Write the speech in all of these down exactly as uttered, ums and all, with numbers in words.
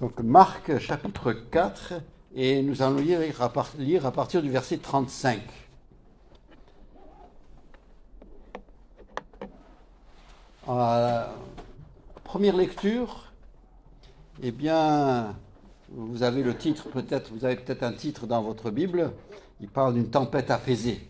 Donc Marc chapitre quatre, et nous allons lire à, part, lire à partir du verset trente-cinq. Euh, première lecture, eh bien, vous avez le titre peut-être, vous avez peut-être un titre dans votre Bible, il parle d'une tempête apaisée.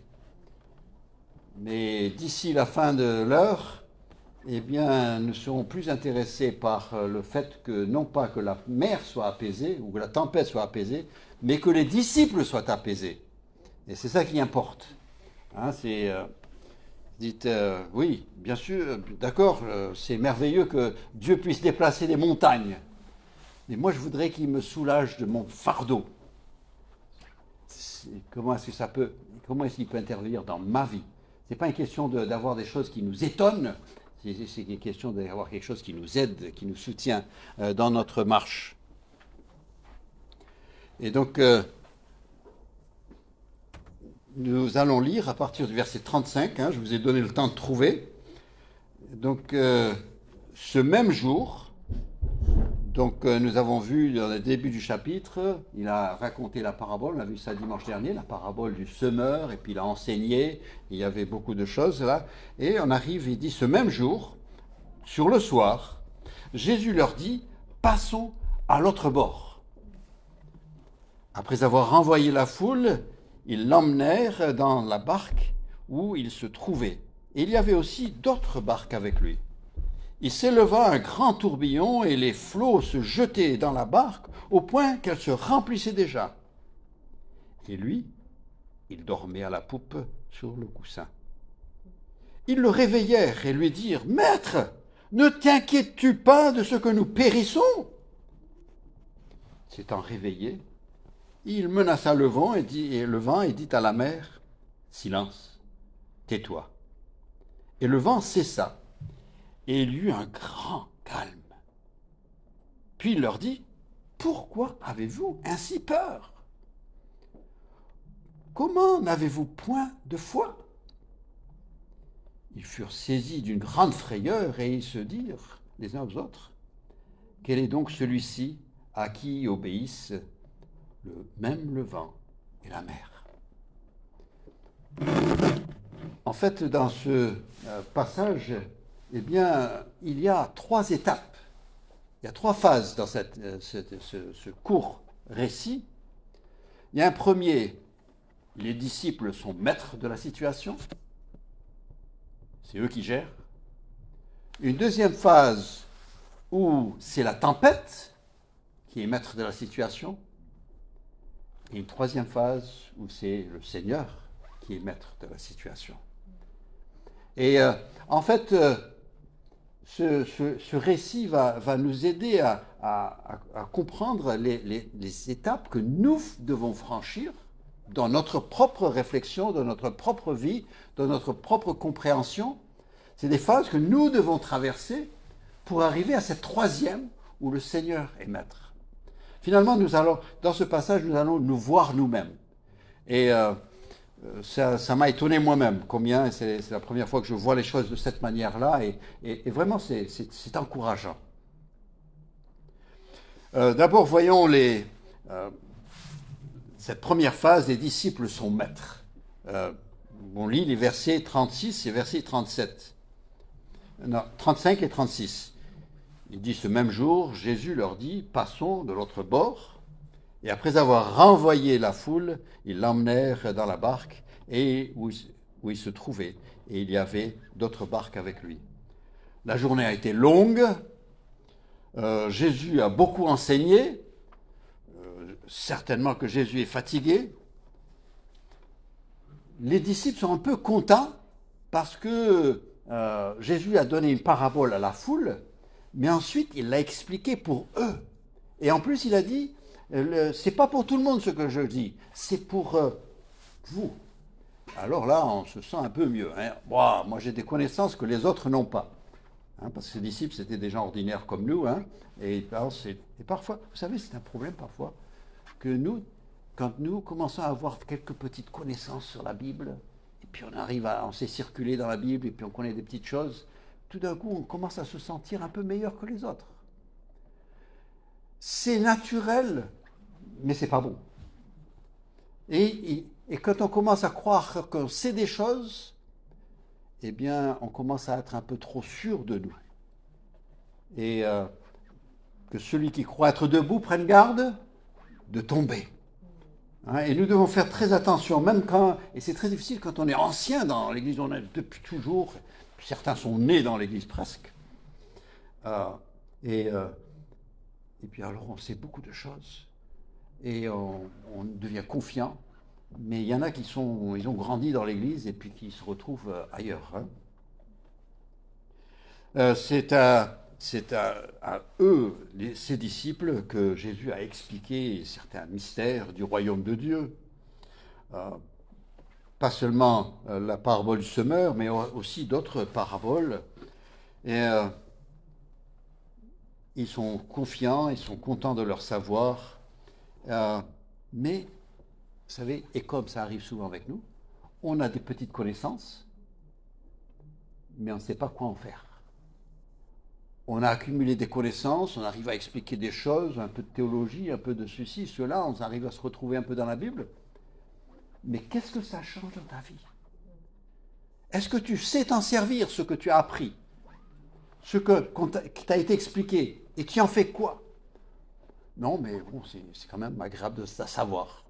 Mais d'ici la fin de l'heure, eh bien, nous serons plus intéressés par le fait que, non pas que la mer soit apaisée, ou que la tempête soit apaisée, mais que les disciples soient apaisés. Et c'est ça qui importe. Hein, c'est, euh, dites, euh, oui, bien sûr, d'accord, euh, c'est merveilleux que Dieu puisse déplacer des montagnes. Mais moi, je voudrais qu'il me soulage de mon fardeau. C'est, comment est-ce que ça peut, comment est-ce qu'il peut intervenir dans ma vie? C'est pas une question de, d'avoir des choses qui nous étonnent, c'est, c'est une question d'avoir quelque chose qui nous aide, qui nous soutient euh, dans notre marche. Et donc, euh, nous allons lire à partir du verset trente-cinq, hein, je vous ai donné le temps de trouver. Donc, euh, ce même jour, donc euh, nous avons vu dans le début du chapitre, il a raconté la parabole, on a vu ça dimanche dernier, la parabole du semeur, et puis il a enseigné, il y avait beaucoup de choses là, et on arrive, il dit, ce même jour, sur le soir, Jésus leur dit, passons à l'autre bord. Après avoir renvoyé la foule, ils l'emmenèrent dans la barque où il se trouvait. Et il y avait aussi d'autres barques avec lui. Il s'éleva un grand tourbillon et les flots se jetaient dans la barque au point qu'elle se remplissait déjà. Et lui, il dormait à la poupe sur le coussin. Ils le réveillèrent et lui dirent « Maître, ne t'inquiètes-tu pas de ce que nous périssons ?» S'étant réveillé, il menaça le vent et, dit, et le vent et dit à la mer « Silence, tais-toi. » Et le vent cessa, et il y eut un grand calme. Puis il leur dit « Pourquoi avez-vous ainsi peur? Comment n'avez-vous point de foi ?» Ils furent saisis d'une grande frayeur et ils se dirent les uns aux autres « Quel est donc celui-ci à qui obéissent le, même le vent et la mer ?» En fait, dans ce passage, eh bien, il y a trois étapes, il y a trois phases dans cette, cette, ce, ce court récit. Il y a un premier, les disciples sont maîtres de la situation, c'est eux qui gèrent. Une deuxième phase où c'est la tempête qui est maître de la situation. Et une troisième phase où c'est le Seigneur qui est maître de la situation. Et euh, en fait, euh, ce, ce, ce récit va, va nous aider à, à, à comprendre les, les, les étapes que nous devons franchir dans notre propre réflexion, dans notre propre vie, dans notre propre compréhension. C'est des phases que nous devons traverser pour arriver à cette troisième où le Seigneur est maître. Finalement, nous allons, dans ce passage, nous allons nous voir nous-mêmes. Et euh, ça, ça m'a étonné moi-même, combien, c'est, c'est la première fois que je vois les choses de cette manière-là, et, et, et vraiment, c'est, c'est, c'est encourageant. Euh, d'abord, voyons les, euh, cette première phase, les disciples sont maîtres. Euh, on lit les versets trente-six et versets trente-sept. Non, trente-cinq et trente-six. Il dit, ce même jour, Jésus leur dit, passons de l'autre bord. Et après avoir renvoyé la foule, ils l'emmenèrent dans la barque et où, où il se trouvait. Et il y avait d'autres barques avec lui. La journée a été longue. Euh, Jésus a beaucoup enseigné. Euh, certainement que Jésus est fatigué. Les disciples sont un peu contents parce que euh, Jésus a donné une parabole à la foule, mais ensuite il l'a expliqué pour eux. Et en plus il a dit, c'est pas pour tout le monde ce que je dis, c'est pour euh, vous. Alors là, on se sent un peu mieux. Hein. Wow, moi, j'ai des connaissances que les autres n'ont pas. Hein, parce que ces disciples, c'était des gens ordinaires comme nous. Hein, et, alors, c'est, et parfois, vous savez, c'est un problème parfois, que nous, quand nous commençons à avoir quelques petites connaissances sur la Bible, et puis on arrive à, on sait circuler dans la Bible, et puis on connaît des petites choses, tout d'un coup, on commence à se sentir un peu meilleur que les autres. c'est naturel, mais c'est pas bon. Et, et, et quand on commence à croire qu'on sait des choses, eh bien, on commence à être un peu trop sûr de nous. Et euh, que celui qui croit être debout prenne garde de tomber. Hein, et nous devons faire très attention, même quand, et c'est très difficile quand on est ancien dans l'Église, on est depuis toujours, certains sont nés dans l'Église presque, euh, et, euh, et puis alors on sait beaucoup de choses, et on, on devient confiant, mais il y en a qui sont, ils ont grandi dans l'Église et puis qui se retrouvent ailleurs. Hein. Euh, c'est à, c'est à, à eux, les, ces disciples, que Jésus a expliqué certains mystères du royaume de Dieu. Euh, pas seulement euh, la parabole du semeur, mais aussi d'autres paraboles. Et euh, ils sont confiants, ils sont contents de leur savoir. Euh, mais, vous savez, et comme ça arrive souvent avec nous, on a des petites connaissances, mais on ne sait pas quoi en faire. On a accumulé des connaissances, on arrive à expliquer des choses, un peu de théologie, un peu de ceci, cela, on arrive à se retrouver un peu dans la Bible. Mais qu'est-ce que ça change dans ta vie? Est-ce que tu sais t'en servir, ce que tu as appris, ce que, qui t'a été expliqué, et tu en fais quoi? Non, mais bon, c'est quand même agréable de savoir.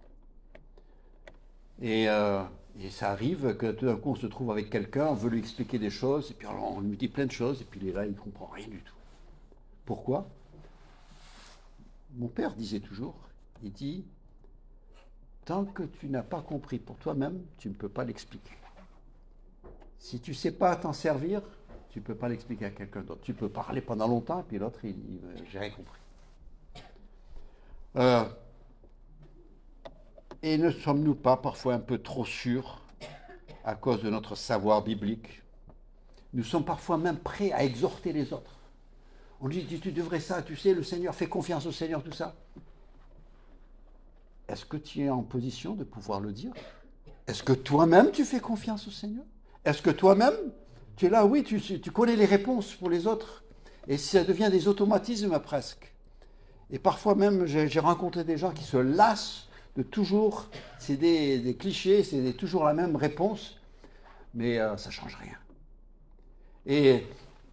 Et, euh, et ça arrive que tout d'un coup on se trouve avec quelqu'un, on veut lui expliquer des choses, et puis alors on lui dit plein de choses, et puis il est là, il ne comprend rien du tout. Pourquoi? Mon père disait toujours, il dit, tant que tu n'as pas compris pour toi-même, tu ne peux pas l'expliquer. Si tu ne sais pas t'en servir, tu ne peux pas l'expliquer à quelqu'un d'autre. Tu peux parler pendant longtemps, et puis l'autre, il dit, j'ai rien compris. Euh, et ne sommes-nous pas parfois un peu trop sûrs à cause de notre savoir biblique? Nous sommes parfois même prêts à exhorter les autres. On dit, tu devrais ça, tu sais, le Seigneur, fais confiance au Seigneur, tout ça. Est-ce que tu es en position de pouvoir le dire? Est-ce que toi-même, tu fais confiance au Seigneur? Est-ce que toi-même, tu es là, oui, tu, tu connais les réponses pour les autres, et ça devient des automatismes presque. Et parfois même, j'ai rencontré des gens qui se lassent de toujours, c'est des, des clichés, c'est toujours la même réponse, mais euh, ça ne change rien. Et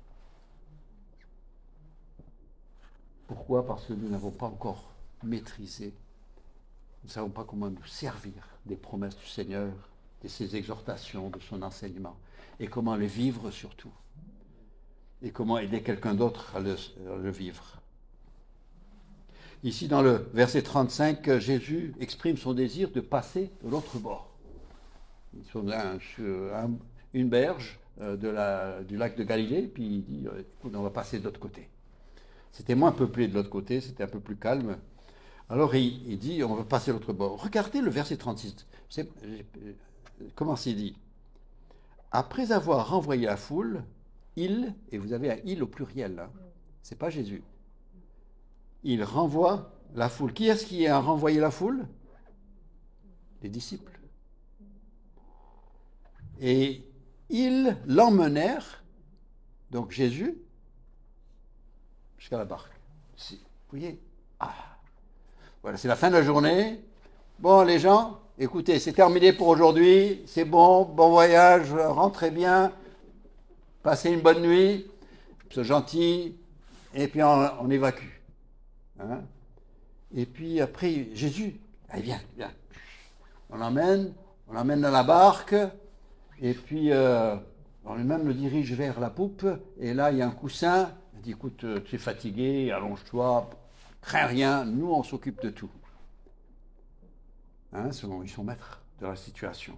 pourquoi? Parce que nous n'avons pas encore maîtrisé, nous ne savons pas comment nous servir des promesses du Seigneur, de ses exhortations, de son enseignement, et comment les vivre surtout, et comment aider quelqu'un d'autre à le, à le vivre. Ici, dans le verset trente-cinq, Jésus exprime son désir de passer de l'autre bord. Ils sont sur un, une berge de la, du lac de Galilée, puis il dit, écoute, on va passer de l'autre côté. C'était moins peuplé de l'autre côté, c'était un peu plus calme. Alors il, il dit, on va passer de l'autre bord. Regardez le verset trente-six. Comment c'est dit? Après avoir renvoyé la foule, il, et vous avez un il au pluriel, là, c'est pas Jésus. Il renvoie la foule. Qui est-ce qui a renvoyé la foule? Les disciples. Et ils l'emmenèrent, donc Jésus, jusqu'à la barque. Vous voyez? Ah, voilà, c'est la fin de la journée. Bon, les gens, écoutez, c'est terminé pour aujourd'hui. C'est bon, bon voyage, rentrez bien, passez une bonne nuit, soyez gentils, et puis on, on évacue. Hein? Et puis après, Jésus, allez, viens, viens. On l'emmène, on l'emmène dans la barque, et puis euh, on lui-même le dirige vers la poupe, et là, il y a un coussin. Il dit, écoute, tu es fatigué, allonge-toi, crains rien, nous, on s'occupe de tout. Hein, ils sont maîtres de la situation.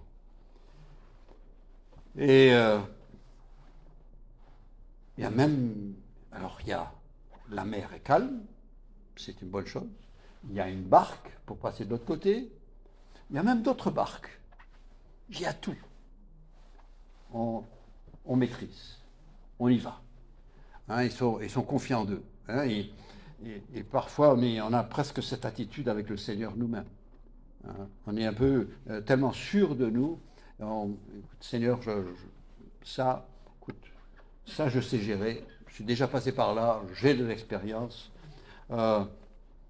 Et euh, il y a même, alors il y a, la mer est calme, c'est une bonne chose. Il y a une barque pour passer de l'autre côté. Il y a même d'autres barques. Il y a tout. On, on maîtrise. On y va. Hein, ils, sont, ils sont confiants d'eux. Hein, et, et, et parfois, on, est, on a presque cette attitude avec le Seigneur nous-mêmes. Hein, on est un peu euh, tellement sûr de nous. On, écoute, Seigneur, je, je, ça, écoute, ça, je sais gérer. Je suis déjà passé par là. J'ai de l'expérience. Euh,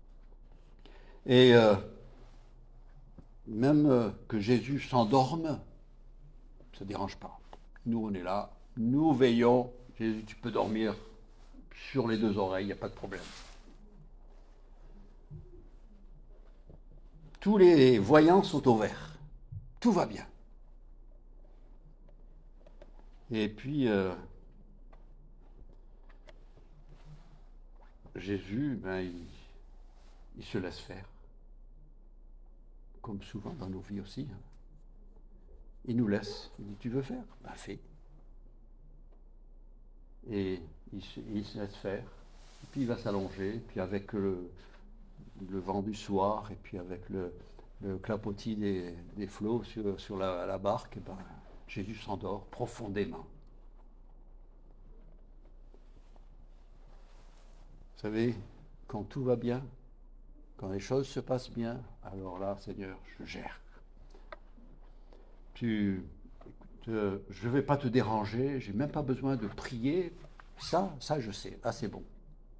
Et euh, même euh, que Jésus s'endorme, ça ne dérange pas. Nous, on est là, nous veillons. Jésus, tu peux dormir sur les deux oreilles, il n'y a pas de problème. Tous les voyants sont au vert. Tout va bien. Et puis, euh, Jésus, ben, il, il se laisse faire. Comme souvent dans nos vies aussi. Il nous laisse. Il dit, tu veux faire? Ben, fais. Et il se, il se laisse faire. Et puis il va s'allonger. Puis avec le, le vent du soir, et puis avec le, le clapotis des, des flots sur, sur la, la barque, ben, Jésus s'endort profondément. Vous savez, quand tout va bien, quand les choses se passent bien, alors là, Seigneur, je gère. Tu, écoute, je ne vais pas te déranger, je n'ai même pas besoin de prier. Ça, ça je sais, là c'est bon.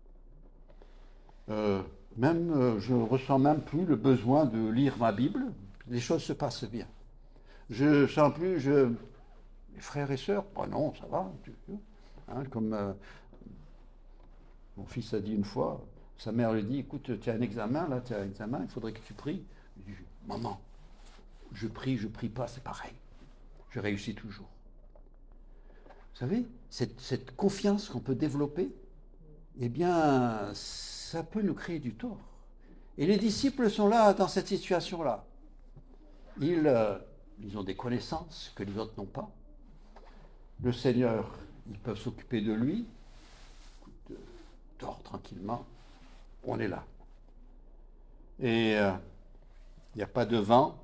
Euh, même, euh, je ne ressens même plus le besoin de lire ma Bible. Les choses se passent bien. Je ne sens plus, je, mes frères et sœurs, oh non, ça va. Hein, comme euh, mon fils a dit une fois, sa mère lui dit, écoute, tu as un examen, là, tu as un examen, il faudrait que tu pries. Il dit, maman, je prie, je prie pas, c'est pareil. Je réussis toujours. Vous savez, cette, cette confiance qu'on peut développer, eh bien, ça peut nous créer du tort. Et les disciples sont là, dans cette situation-là. Ils, euh, ils ont des connaissances que les autres n'ont pas. Le Seigneur, ils peuvent s'occuper de lui. Écoute, dors tranquillement. On est là. Et il euh, n'y a pas de vent.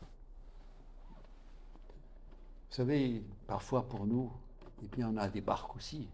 Vous savez, parfois pour nous, eh bien, on a des barques aussi.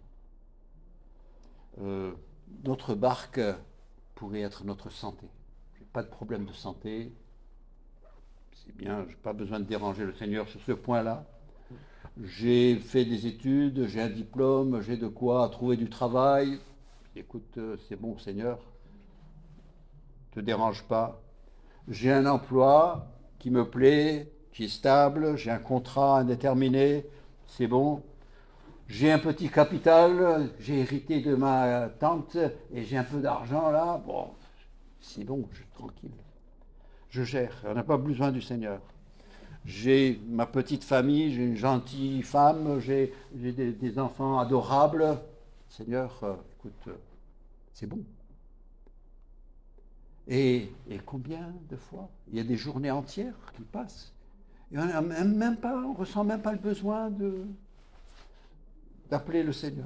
Euh, notre barque pourrait être notre santé. Je n'ai pas de problème de santé. C'est bien, je n'ai pas besoin de déranger le Seigneur sur ce point-là. J'ai fait des études, j'ai un diplôme, j'ai de quoi trouver du travail. Écoute, c'est bon, Seigneur. Ne te dérange pas. J'ai un emploi qui me plaît, qui est stable, j'ai un contrat indéterminé, c'est bon. J'ai un petit capital, j'ai hérité de ma tante et j'ai un peu d'argent là, bon, c'est bon, je suis tranquille. Je gère, on n'a pas besoin du Seigneur. J'ai ma petite famille, j'ai une gentille femme, j'ai, j'ai des, des enfants adorables. Seigneur, euh, écoute, euh, c'est bon. Et, et combien de fois il y a des journées entières qui passent. Et on n'a même pas, on ressent même pas le besoin de, d'appeler le Seigneur.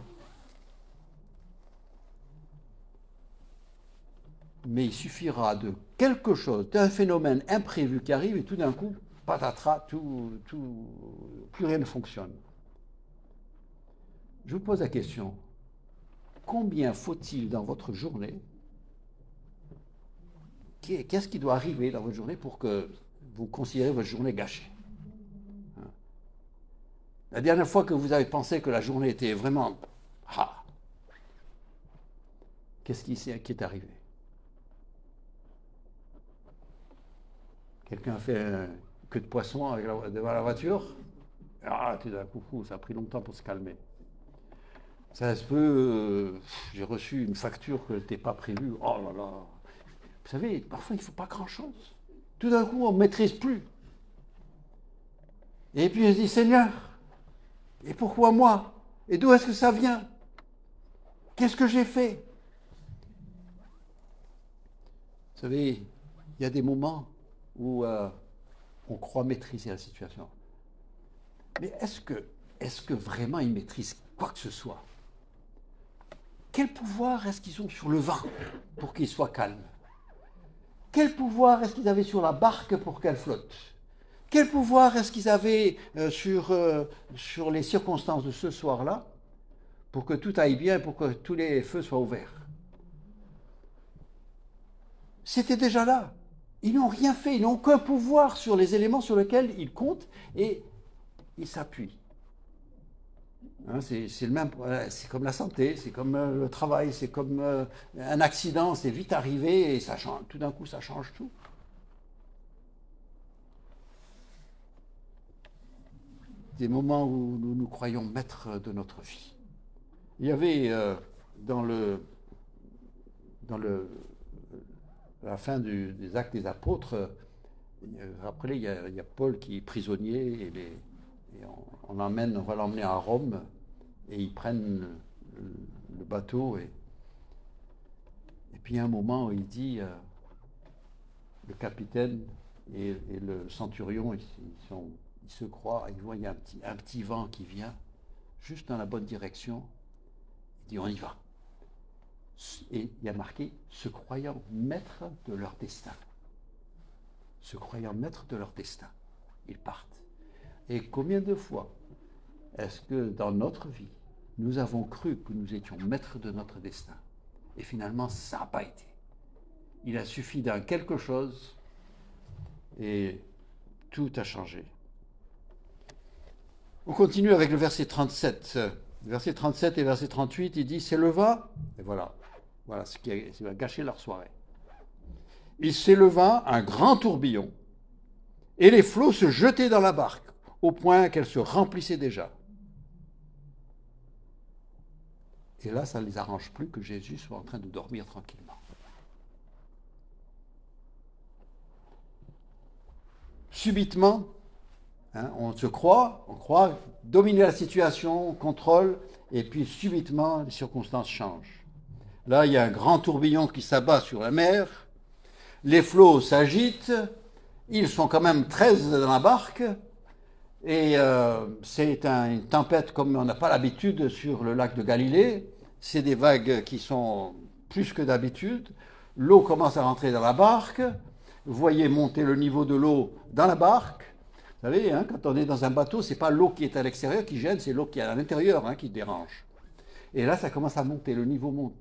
Mais il suffira de quelque chose, d'un phénomène imprévu qui arrive et tout d'un coup, patatras, tout, tout, plus rien ne fonctionne. Je vous pose la question, combien faut-il dans votre journée, qu'est-ce qui doit arriver dans votre journée pour que vous considérez votre journée gâchée? La dernière fois que vous avez pensé que la journée était vraiment... Ah, qu'est-ce qui, qui est arrivé? Quelqu'un a fait un queue de poisson avec la, devant la voiture? Ah, tout d'un coup, ça a pris longtemps pour se calmer. Ça se peut, euh, j'ai reçu une facture que n'était pas prévue. Oh là là. Vous savez, parfois il ne faut pas grand-chose. Tout d'un coup, on ne maîtrise plus. Et puis je dis, Seigneur, et pourquoi moi? Et d'où est-ce que ça vient? Qu'est-ce que j'ai fait? Vous savez, il y a des moments où euh, on croit maîtriser la situation. Mais est-ce que, est-ce que vraiment ils maîtrisent quoi que ce soit? Quel pouvoir est-ce qu'ils ont sur le vent pour qu'il soit calme? Quel pouvoir est-ce qu'ils avaient sur la barque pour qu'elle flotte? Quel pouvoir est-ce qu'ils avaient euh, sur, euh, sur les circonstances de ce soir-là pour que tout aille bien, pour que tous les feux soient ouverts? C'était déjà là. Ils n'ont rien fait, ils n'ont aucun pouvoir sur les éléments sur lesquels ils comptent et ils s'appuient. Hein, c'est c'est le même, c'est comme la santé, c'est comme euh, le travail, c'est comme euh, un accident, c'est vite arrivé et ça change, tout d'un coup ça change tout. Des moments où nous nous croyons maîtres de notre vie. Il y avait euh, dans le dans le la fin du, des Actes des Apôtres, euh, rappelez, il y, a, il y a Paul qui est prisonnier et, les, et on, on, emmène, on va l'emmener à Rome et ils prennent le, le bateau et, et puis il y a un moment où il dit, euh, le capitaine et, et le centurion, ils, ils, sont, ils se croient, ils voient il y a un petit, un petit vent qui vient juste dans la bonne direction, il dit on y va. Et il y a marqué se croyant maîtres de leur destin. Se croyant maîtres de leur destin. Ils partent. Et combien de fois est-ce que dans notre vie, nous avons cru que nous étions maîtres de notre destin? Et finalement, ça n'a pas été. Il a suffi d'un quelque chose et tout a changé. On continue avec le verset trente-sept. Verset trente-sept et verset trente-huit, il dit « S'éleva » et voilà. Voilà ce qui, a, ce qui va gâcher leur soirée. Il s'éleva un grand tourbillon, et les flots se jetaient dans la barque, au point qu'elle se remplissait déjà. Et là, ça ne les arrange plus que Jésus soit en train de dormir tranquillement. Subitement, hein, on se croit, on croit dominer la situation, on contrôle, et puis subitement, les circonstances changent. Là, il y a un grand tourbillon qui s'abat sur la mer. Les flots s'agitent. Ils sont quand même treize dans la barque. Et euh, c'est un, une tempête comme on n'a pas l'habitude sur le lac de Galilée. C'est des vagues qui sont plus que d'habitude. L'eau commence à rentrer dans la barque. Vous voyez monter le niveau de l'eau dans la barque. Vous savez, hein, quand on est dans un bateau, ce n'est pas l'eau qui est à l'extérieur qui gêne, c'est l'eau qui est à l'intérieur hein, qui dérange. Et là, ça commence à monter, le niveau monte.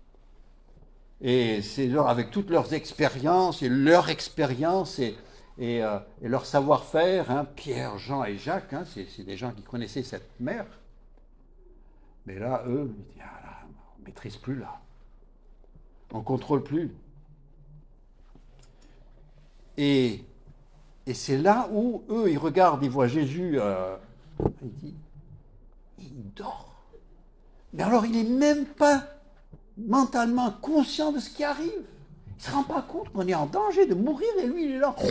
Et c'est avec toutes leurs expériences et leur expérience et, et, euh, et leur savoir-faire, hein, Pierre, Jean et Jacques, hein, c'est, c'est des gens qui connaissaient cette mer. Mais là, eux, ils disent, ah là, on ne maîtrise plus là. On ne contrôle plus. Et, et c'est là où eux, ils regardent, ils voient Jésus, euh, il dit, il dort. Mais alors, il n'est même pas mentalement conscient de ce qui arrive. Il ne se rend pas compte qu'on est en danger de mourir et lui, il est là.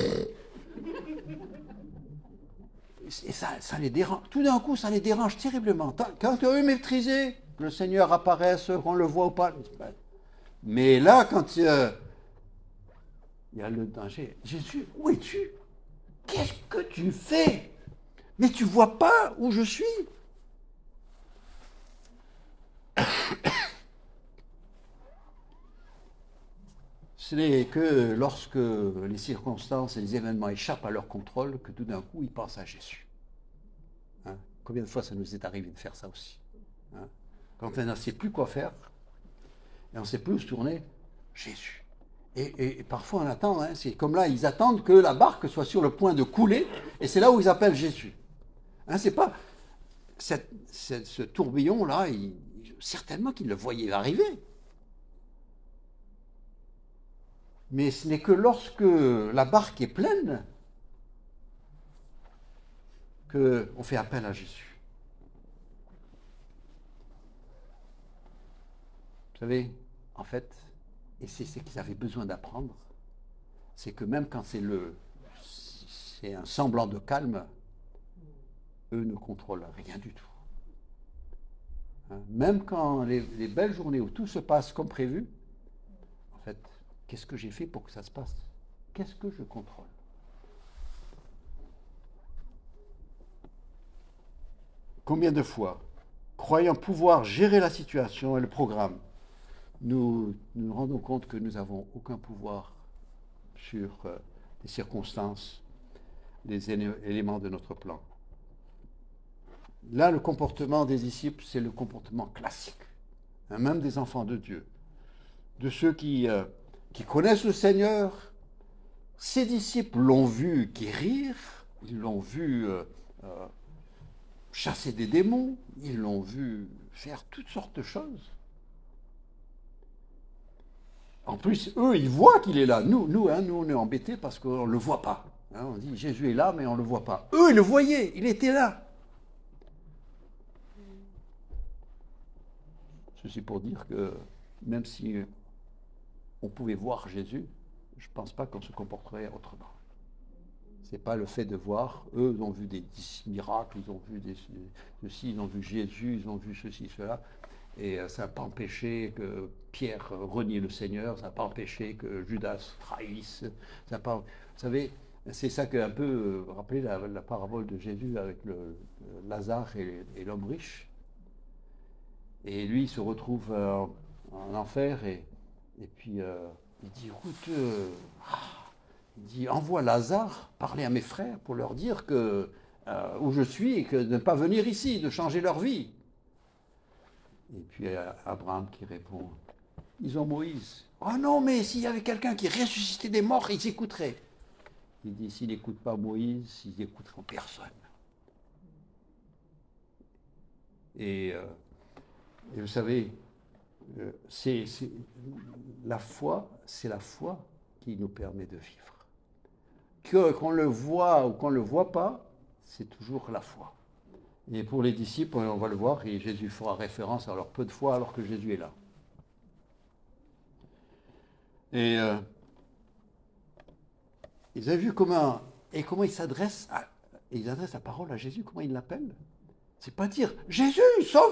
Et ça, ça les dérange. Tout d'un coup, ça les dérange terriblement. Quand eux maîtrisés, que le Seigneur apparaisse, qu'on le voit ou pas. Mais là, quand euh, il y a le danger, Jésus, où es-tu? Qu'est-ce que tu fais? Mais tu ne vois pas où je suis? Ce n'est que lorsque les circonstances et les événements échappent à leur contrôle que tout d'un coup, ils pensent à Jésus. Hein? Combien de fois ça nous est arrivé de faire ça aussi? Hein? Quand on ne sait plus quoi faire, et on ne sait plus où se tourner, Jésus. Et, et, et parfois on attend, hein, c'est comme là, ils attendent que la barque soit sur le point de couler, et c'est là où ils appellent Jésus. Hein, c'est pas cette, cette, ce tourbillon-là, il, certainement qu'ils le voyaient arriver. Mais ce n'est que lorsque la barque est pleine qu'on fait appel à Jésus. Vous savez, en fait, et c'est ce qu'ils avaient besoin d'apprendre, c'est que même quand c'est le, c'est un semblant de calme, eux ne contrôlent rien du tout. Hein, même quand les, les belles journées où tout se passe comme prévu, en fait, qu'est-ce que j'ai fait pour que ça se passe? Qu'est-ce que je contrôle? Combien de fois, croyant pouvoir gérer la situation et le programme, nous nous, nous rendons compte que nous n'avons aucun pouvoir sur euh, les circonstances, les éléments de notre plan. Là, le comportement des disciples, c'est le comportement classique, hein, même des enfants de Dieu, de ceux qui... Euh, qui connaissent le Seigneur. Ces disciples l'ont vu guérir, ils l'ont vu euh, euh, chasser des démons, ils l'ont vu faire toutes sortes de choses. En plus, eux, ils voient qu'il est là. Nous, nous, hein, nous on est embêtés parce qu'on ne le voit pas. Hein, on dit Jésus est là, mais on ne le voit pas. Eux, ils le voyaient, il était là. Ceci pour dire que même si on pouvait voir Jésus, je ne pense pas qu'on se comporterait autrement. Ce n'est pas le fait de voir. Eux, ils ont vu des miracles, ils ont vu des, ceci, ils ont vu Jésus, ils ont vu ceci, cela. Et ça n'a pas empêché que Pierre renie le Seigneur, ça n'a pas empêché que Judas trahisse. Ça n'a pas, vous savez, c'est ça que un peu, vous rappelez la, la parabole de Jésus avec le, le Lazare et, et l'homme riche. Et lui, il se retrouve euh, en enfer et, et puis euh, il dit, écoute, euh, il dit, envoie Lazare parler à mes frères pour leur dire que euh, où je suis et que de ne pas venir ici, de changer leur vie. Et puis Abraham qui répond, ils ont Moïse. Oh non, mais s'il y avait quelqu'un qui ressuscitait des morts, ils écouteraient. Il dit, s'ils n'écoutent pas Moïse, ils n'écouteront personne. Et, euh, et vous savez, euh, c'est, c'est, la foi, c'est la foi qui nous permet de vivre. Que, qu'on le voit ou qu'on ne le voit pas, c'est toujours la foi. Et pour les disciples, on va le voir, et Jésus fera référence à leur peu de foi alors que Jésus est là. Et euh, ils avaient vu comment, et comment ils s'adressent, à, ils adressent la parole à Jésus, comment ils l'appellent. C'est pas dire « Jésus, sauve-nous »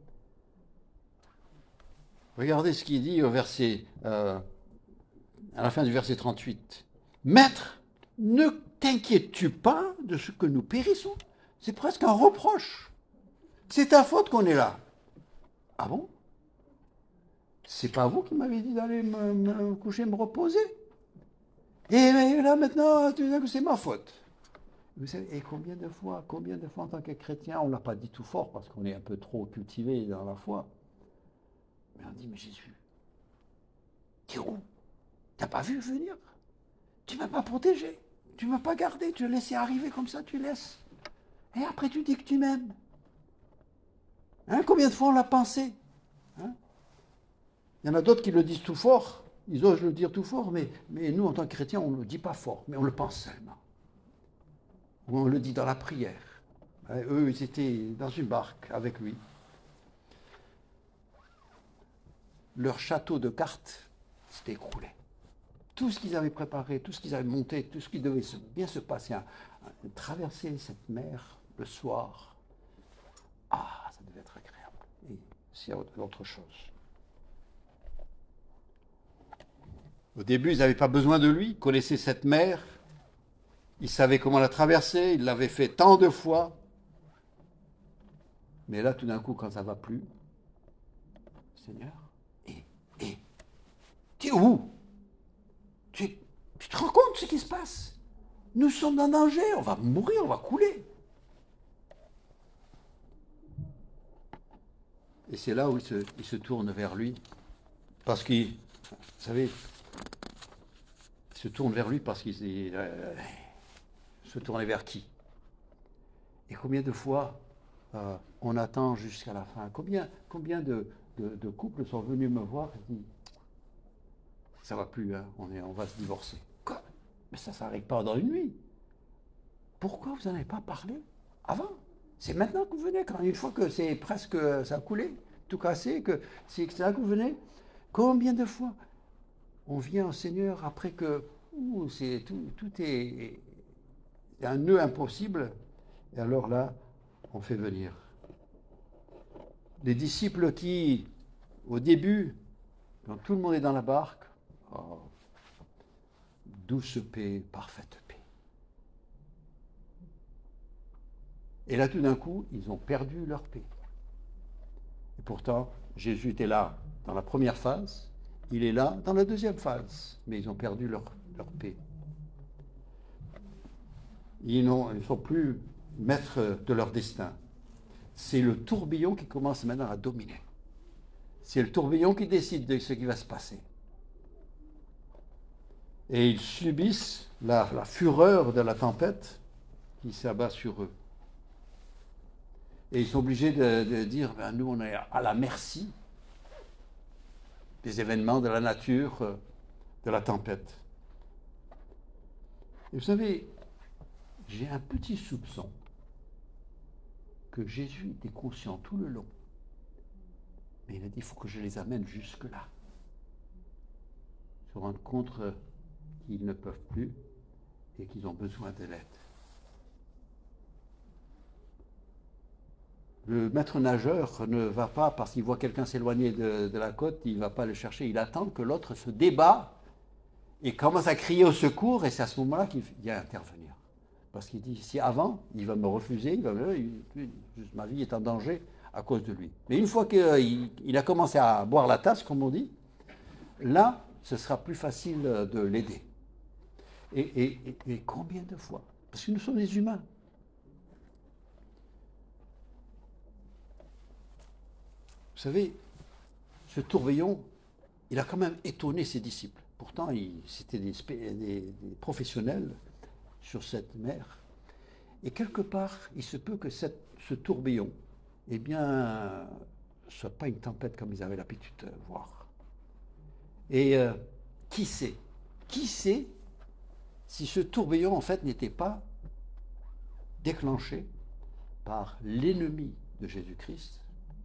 Regardez ce qu'il dit au verset, euh, à la fin du verset trente-huit. « Maître, ne t'inquiètes-tu pas de ce que nous périssons ?» C'est presque un reproche. C'est ta faute qu'on est là. Ah bon? C'est pas vous qui m'avez dit d'aller me, me coucher, me reposer? Et là maintenant, tu dis que c'est ma faute. Vous savez, et combien de fois, combien de fois en tant que chrétien, on ne l'a pas dit tout fort parce qu'on est un peu trop cultivé dans la foi. Mais on dit, mais Jésus, t'es où? T'as pas vu venir? Tu m'as pas protégé. Tu m'as pas gardé. Tu l'as laissé arriver comme ça, tu laisses. Et après, tu dis que tu m'aimes. Hein, combien de fois on l'a pensé? Hein? Il y en a d'autres qui le disent tout fort. Ils osent le dire tout fort, mais, mais nous, en tant que chrétiens, on ne le dit pas fort, mais on le pense seulement. Ou on le dit dans la prière. Hein, eux, ils étaient dans une barque avec lui. Leur château de cartes s'est écroulé. Tout ce qu'ils avaient préparé, tout ce qu'ils avaient monté, tout ce qui devait se, bien se passer, hein, traverser cette mer le soir, ah, ça devait être agréable. Et c'est autre chose. Au début, ils n'avaient pas besoin de lui, ils connaissaient cette mer, ils savaient comment la traverser, ils l'avaient fait tant de fois. Mais là, tout d'un coup, quand ça ne va plus, Seigneur, et, et, tu es où? tu, tu te rends compte de ce qui se passe? Nous sommes en danger, on va mourir, on va couler. Et c'est là où il se, il se tourne vers lui, parce qu'il, vous savez, il se tourne vers lui parce qu'il euh, se tournait vers qui? Et combien de fois euh, on attend jusqu'à la fin? Combien, combien de, de, de couples sont venus me voir et disent, ça va plus, hein, on, est, on va se divorcer. Quoi? Mais ça ne s'arrête pas dans une nuit. Pourquoi vous n'en avez pas parlé avant? C'est maintenant que vous venez, quand une fois que c'est presque, ça a coulé, tout cassé, que c'est là que vous venez. Combien de fois on vient au Seigneur après que ouh, c'est, tout, tout est, est un nœud impossible, et alors là, on fait venir. Les disciples qui, au début, quand tout le monde est dans la barque, oh, douce paix, parfaite paix. Et là, tout d'un coup, ils ont perdu leur paix. Et pourtant, Jésus était là dans la première phase, il est là dans la deuxième phase, mais ils ont perdu leur, leur paix. Ils ne sont plus maîtres de leur destin. C'est le tourbillon qui commence maintenant à dominer. C'est le tourbillon qui décide de ce qui va se passer. Et ils subissent la, la fureur de la tempête qui s'abat sur eux. Et ils sont obligés de, de dire, ben, nous on est à la merci des événements de la nature, de la tempête. Et vous savez, j'ai un petit soupçon que Jésus était conscient tout le long. Mais il a dit, il faut que je les amène jusque-là. Se rendre compte qu'ils ne peuvent plus et qu'ils ont besoin de l'aide. Le maître nageur ne va pas, parce qu'il voit quelqu'un s'éloigner de, de la côte, il ne va pas le chercher, il attend que l'autre se débat et commence à crier au secours, et c'est à ce moment-là qu'il vient intervenir. Parce qu'il dit, si avant, il va me refuser, il va me, il, ma vie est en danger à cause de lui. Mais une fois qu'il il a commencé à boire la tasse, comme on dit, là, ce sera plus facile de l'aider. Et, et, et, et combien de fois? Parce que nous sommes des humains. Vous savez, ce tourbillon, il a quand même étonné ses disciples. Pourtant, c'était des, des, des professionnels sur cette mer. Et quelque part, il se peut que cette, ce tourbillon, eh bien, ne soit pas une tempête comme ils avaient l'habitude de voir. Et euh, qui sait? Qui sait si ce tourbillon, en fait, n'était pas déclenché par l'ennemi de Jésus-Christ?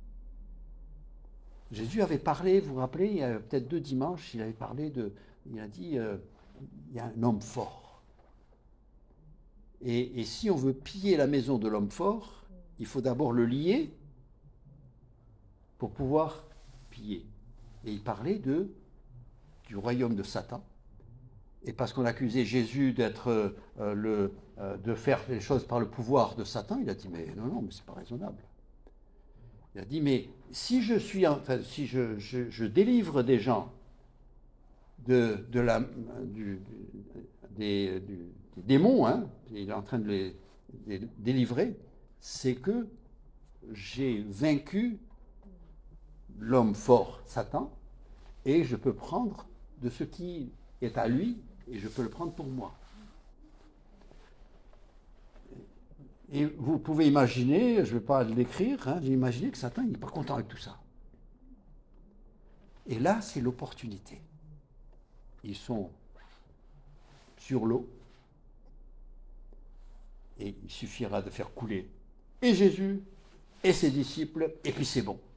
Jésus avait parlé, vous vous rappelez, il y a peut-être deux dimanches, il avait parlé de, il a dit, euh, il y a un homme fort. Et, et si on veut piller la maison de l'homme fort, il faut d'abord le lier pour pouvoir piller. Et il parlait de, du royaume de Satan. Et parce qu'on accusait Jésus d'être euh, le, euh, de faire les choses par le pouvoir de Satan, il a dit, mais non, non, mais c'est pas raisonnable. Il a dit, mais si je suis, enfin, si je, je, je délivre des gens de, de la, du, des, du, des démons, hein, il est en train de les, les délivrer, c'est que j'ai vaincu l'homme fort, Satan, et je peux prendre de ce qui est à lui, et je peux le prendre pour moi. Et vous pouvez imaginer, je ne vais pas l'écrire, hein, j'ai imaginé que Satan n'est pas content avec tout ça. Et là, c'est l'opportunité. Ils sont sur l'eau, et il suffira de faire couler et Jésus et ses disciples, et puis c'est bon.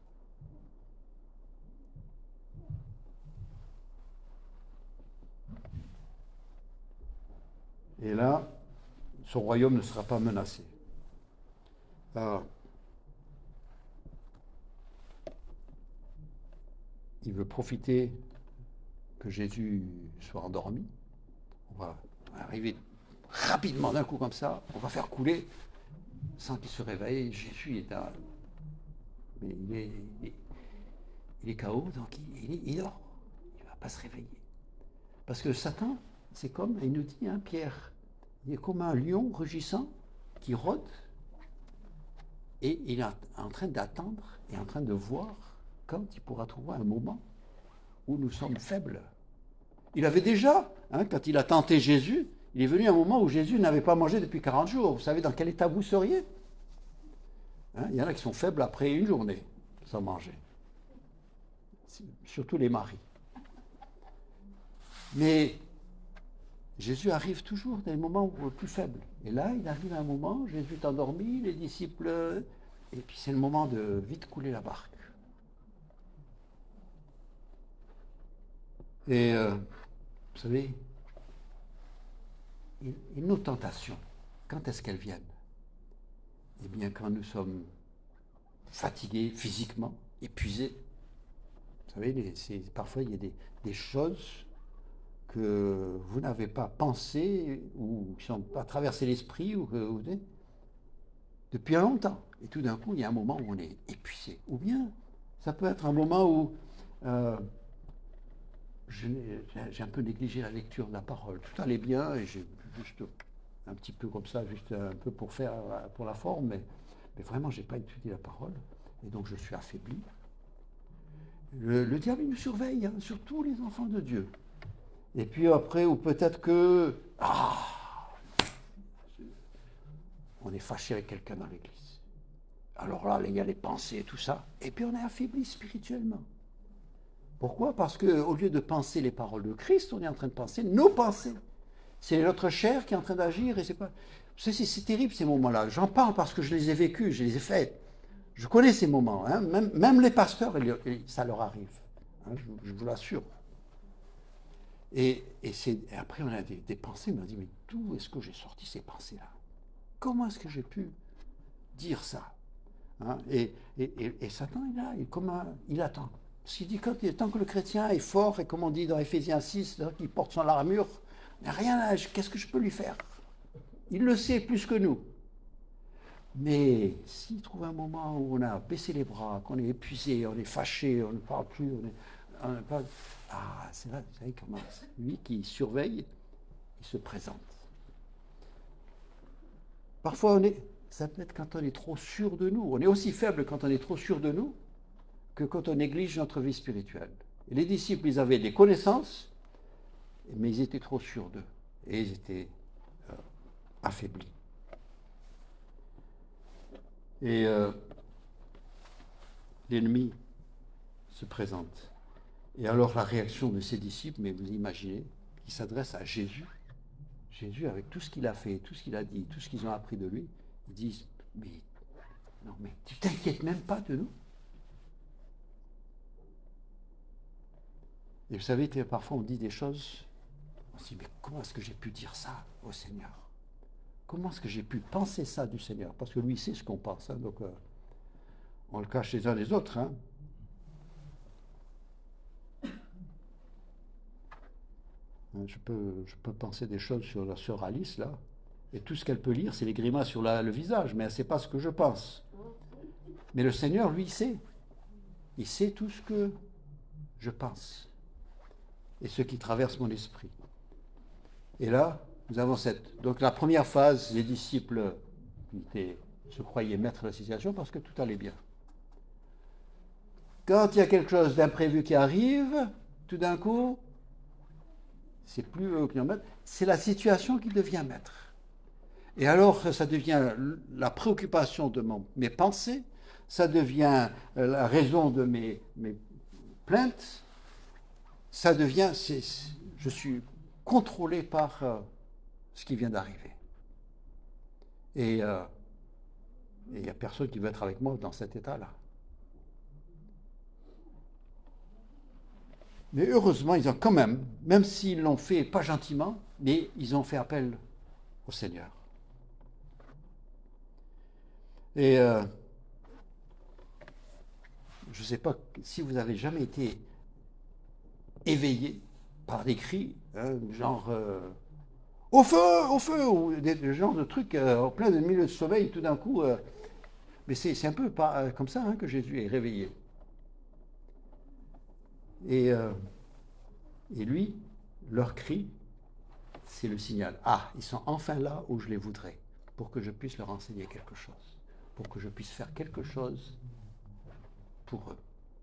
Et là, son royaume ne sera pas menacé. Alors, il veut profiter que Jésus soit endormi. On va arriver rapidement d'un coup comme ça, on va faire couler sans qu'il se réveille. Jésus est là, mais il est, il est, il est K O, donc il, il, il dort. Il ne va pas se réveiller. Parce que Satan, c'est comme, il nous dit, hein, Pierre, il est comme un lion rugissant qui rôde et il est en train d'attendre et en train de voir quand il pourra trouver un moment où nous sommes faibles. Il avait déjà, hein, quand il a tenté Jésus, il est venu un moment où Jésus n'avait pas mangé depuis quarante jours. Vous savez dans quel état vous seriez? Hein, il y en a qui sont faibles après une journée sans manger. Surtout les maris. Mais Jésus arrive toujours dans les moments plus faibles. Et là, il arrive à un moment, Jésus est endormi, les disciples, et puis c'est le moment de vite couler la barque. Et euh, vous savez, et, et nos tentations, quand est-ce qu'elles viennent? Eh bien, quand nous sommes fatigués physiquement, épuisés. Vous savez, les, c'est, parfois il y a des, des choses que vous n'avez pas pensé ou qui n'ont pas traversé l'esprit ou que vous avez depuis longtemps. Et tout d'un coup, il y a un moment où on est épuisé. Ou bien, ça peut être un moment où euh, j'ai, j'ai un peu négligé la lecture de la parole. Tout allait bien et j'ai juste un petit peu comme ça, juste un peu pour faire, pour la forme, mais, mais vraiment, je n'ai pas étudié la parole. Et donc, je suis affaibli. Le, le diable, il nous surveille, hein, surtout les enfants de Dieu. Et puis après, ou peut-être que, ah, on est fâché avec quelqu'un dans l'église. Alors là, il y a les pensées, tout ça. Et puis on est affaibli spirituellement. Pourquoi? Parce qu'au lieu de penser les paroles de Christ, on est en train de penser nos pensées. C'est notre chair qui est en train d'agir et c'est pas. C'est, c'est terrible ces moments-là. J'en parle parce que je les ai vécus, je les ai faits. Je connais ces moments. Hein. Même, même les pasteurs, ça leur arrive. Hein, je, je vous l'assure. Et, et, et après, on a des, des pensées. On a dit, mais d'où est-ce que j'ai sorti ces pensées-là? Comment est-ce que j'ai pu dire ça? Hein, et, et, et, et Satan, il, a, il, comme un, il attend. Parce qu'il dit, quand, tant que le chrétien est fort, et comme on dit dans Éphésiens six, qu'il porte son armure, il n'y a rien à... Qu'est-ce que je peux lui faire? Il le sait plus que nous. Mais s'il trouve un moment où on a baissé les bras, qu'on est épuisé, on est fâché, on ne parle plus, on est... On n'est pas... Ah, c'est là, vous savez comment... Lui qui surveille, il se présente. Parfois, on est... ça peut être quand on est trop sûr de nous. On est aussi faible quand on est trop sûr de nous que quand on néglige notre vie spirituelle. Et les disciples, ils avaient des connaissances, mais ils étaient trop sûrs d'eux. Et ils étaient euh, affaiblis. Et euh, l'ennemi se présente. Et alors la réaction de ses disciples, mais vous imaginez, ils s'adressent à Jésus. Jésus, avec tout ce qu'il a fait, tout ce qu'il a dit, tout ce qu'ils ont appris de lui, ils disent, mais non, mais tu t'inquiètes même pas de nous? Et vous savez, parfois on dit des choses, on se dit, mais comment est-ce que j'ai pu dire ça au Seigneur? Comment est-ce que j'ai pu penser ça du Seigneur? Parce que lui, il sait ce qu'on pense, hein, donc euh, on le cache les uns les autres. Hein. Je peux, je peux penser des choses sur la sœur Alice, là, et tout ce qu'elle peut lire, c'est les grimaces sur la, le visage, mais elle ne sait pas ce que je pense. Mais le Seigneur, lui, il sait. Il sait tout ce que je pense et ce qui traverse mon esprit. Et là, nous avons cette... Donc la première phase, les disciples étaient, se croyaient maîtres de la situation parce que tout allait bien. Quand il y a quelque chose d'imprévu qui arrive, tout d'un coup, c'est plus eux qui en mettent, c'est la situation qui devient maître. Et alors, ça devient la préoccupation de mon, mes pensées, ça devient la raison de mes, mes plaintes, ça devient, c'est, je suis contrôlé par euh, ce qui vient d'arriver. Et euh, il n'y a personne qui veut être avec moi dans cet état-là. Mais heureusement, ils ont quand même, même s'ils l'ont fait pas gentiment, mais ils ont fait appel au Seigneur. Et euh, je ne sais pas si vous avez jamais été éveillé par des cris, hein, genre euh, au feu, au feu, ou des, des genres de trucs euh, en plein milieu de sommeil, tout d'un coup. Euh, mais c'est, c'est un peu pas, euh, comme ça hein, que Jésus est réveillé. Et, euh, et lui, leur cri, c'est le signal. Ah, ils sont enfin là où je les voudrais, pour que je puisse leur enseigner quelque chose, pour que je puisse faire quelque chose pour eux.